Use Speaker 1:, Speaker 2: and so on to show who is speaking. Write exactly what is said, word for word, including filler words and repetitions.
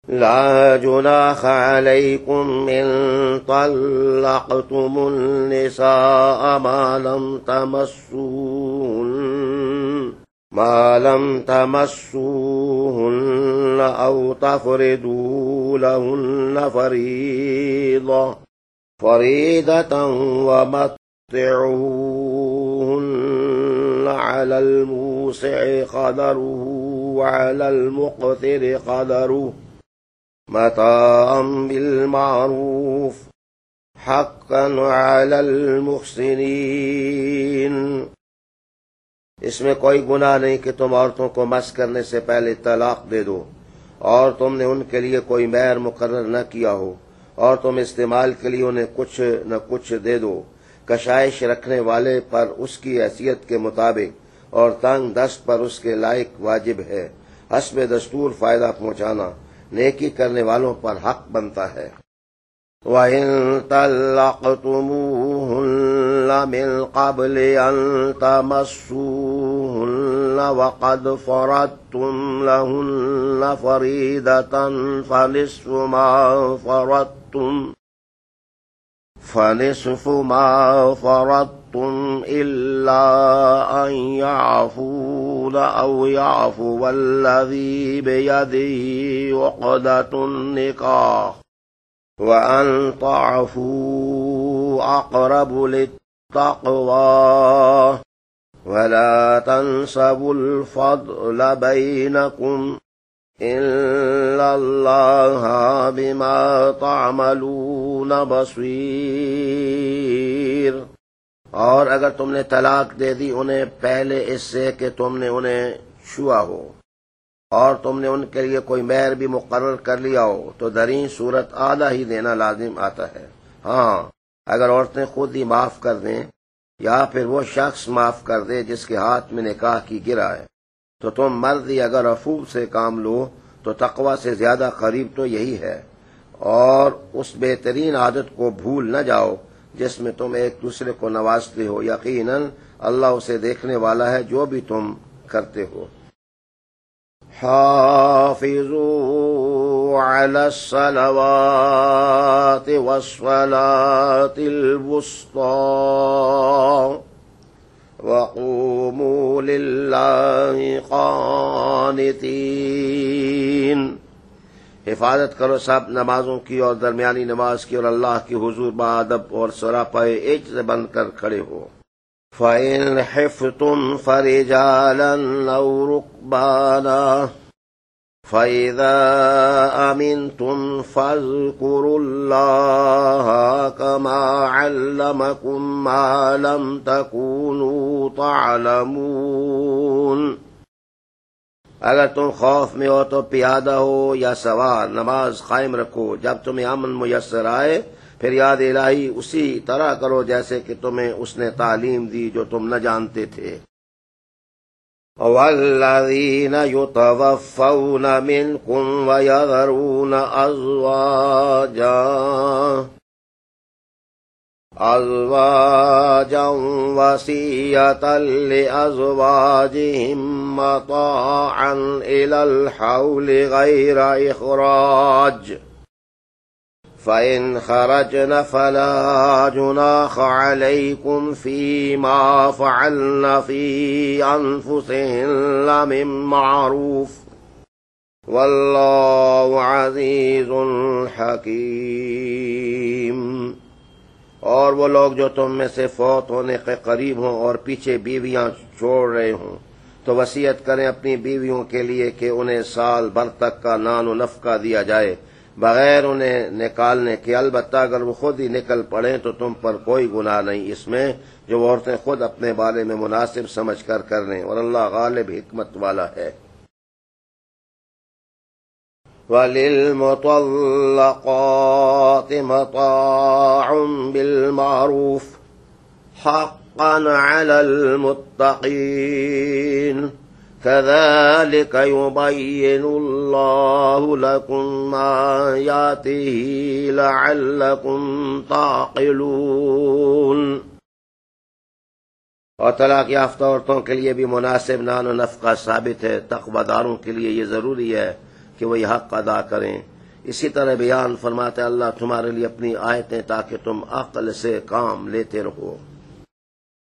Speaker 1: لا جناح عليكم إن طلقتم النساء ما لم تمسوهن ما لم تمسوهن أو تفرضوا لهن فريضة فريضة ومتعوهن على الموسع قدره وعلى المقتر قدره متاعا بالمعروف حقا على المحسنين۔ اس میں کوئی گناہ نہیں کہ تم عورتوں کو مس کرنے سے پہلے طلاق دے دو، اور تم نے ان کے لیے کوئی مہر مقرر نہ کیا ہو، اور تم استعمال کے لیے انہیں کچھ نہ کچھ دے دو، کشائش رکھنے والے پر اس کی حیثیت کے مطابق اور تنگ دست پر اس کے لائق واجب ہے۔ حسب دستور فائدہ پہنچانا نیکی کرنے والوں پر حق بنتا ہے۔ وَإِن طَلَّقْتُمُوهُنَّ مِن قَبْلِ أَن تَمَسُّوهُنَّ وَقَدْ فَرَضْتُمْ لَهُنَّ فَرِيضَةً فَنِصْفُ مَا فَرَضْتُمْ فَنِصْفُ مَا فَرَضْتُمْ إِلَّا أَن يَعْفُونَ أَوْ يَعْفُوَ الَّذِي بِيَدِهِ عُقْدَةُ النِّكَاحِ وَأَن تَعْفُوا أَقْرَبُ لِلتَّقْوَى وَلَا تَنسَبُوا الْفَضْلَ بَيْنَكُمْ إِنَّ اللَّهَ بِمَا تَعْمَلُونَ بَصِيرٌ۔ اور اگر تم نے طلاق دے دی انہیں پہلے اس سے کہ تم نے انہیں چھوا ہو، اور تم نے ان کے لیے کوئی مہر بھی مقرر کر لیا ہو، تو دریں صورت آدھا ہی دینا لازم آتا ہے۔ ہاں، اگر عورتیں خود ہی معاف کر دیں یا پھر وہ شخص معاف کر دے جس کے ہاتھ میں نکاح کی گرہ ہے، تو تم مرد ہی اگر عفو سے کام لو تو تقوی سے زیادہ قریب تو یہی ہے، اور اس بہترین عادت کو بھول نہ جاؤ جس میں تم ایک دوسرے کو نوازتے ہو، یقیناً اللہ اسے دیکھنے والا ہے جو بھی تم کرتے ہو۔ حافظوا على الصلوات والصلاة الوسطى وقوموا لله قانتين۔ حفاظت کرو سب نمازوں کی اور درمیانی نماز کی، اور اللہ کے حضور بادب اور سراپائے عجز بن کر کھڑے ہو۔ فَإِنْ خِفْتُمْ فَرِجَالًا أَوْ رُكْبَانًا فَإِذَا أَمِنْتُمْ فَاذْكُرُوا اللَّهَ كَمَا عَلَّمَكُمْ مَا لَمْ تَكُونُوا تَعْلَمُونَ۔ اگر تم خوف میں ہو تو پیادہ ہو یا سوار نماز قائم رکھو، جب تمہیں امن میسر آئے پھر یاد الہی اسی طرح کرو جیسے کہ تمہیں اس نے تعلیم دی جو تم نہ جانتے تھے۔ وَالَّذِينَ يُتَوَفَّوْنَ مِنْكُمْ وَيَذَرُونَ أَزْوَاجًا أَزْوَاجًا وَصِيَّةً لِأَزْوَاجِهِمْ مَتَاعًا إِلَى الْحَوْلِ غَيْرَ إِخْرَاجٍ فَإِنْ خَرَجْنَ فَلَا جُنَاحَ عَلَيْكُمْ فِيمَا فَعَلْنَ فِي أَنفُسِهِنَّ مِن مَّعْرُوفٍ وَاللَّهُ عَزِيزٌ حَكِيمٌ۔ اور وہ لوگ جو تم میں سے فوت ہونے کے قریب ہوں اور پیچھے بیویاں چھوڑ رہے ہوں تو وصیت کریں اپنی بیویوں کے لیے کہ انہیں سال بھر تک کا نان و نفقہ دیا جائے بغیر انہیں نکالنے کے، البتہ اگر وہ خود ہی نکل پڑیں تو تم پر کوئی گناہ نہیں اس میں جو عورتیں خود اپنے بارے میں مناسب سمجھ کر کر لیں، اور اللہ غالب حکمت والا ہے۔ وَلِلْمُطَلَّقَاتِ مَتَاعٌ بِالْمَعْرُوفِ حَقًّا عَلَى الْمُتَّقِينَ كَذَلِكَ يُبَيِّنُ اللَّهُ لَكُمْ آيَاتِهِ لَعَلَّكُمْ تَعْقِلُونَ۔ اور طلاق یافتہ عورتوں کے لیے بھی مناسب نان و نفقہ ثابت ہے، تقوی داروں کے لیے یہ ضروری ہے کہ وہ یہ حق ادا کریں اسی طرح بیان فرماتے اللہ تمہارے لیے اپنی آیتیں تاکہ تم عقل سے کام لیتے رہو۔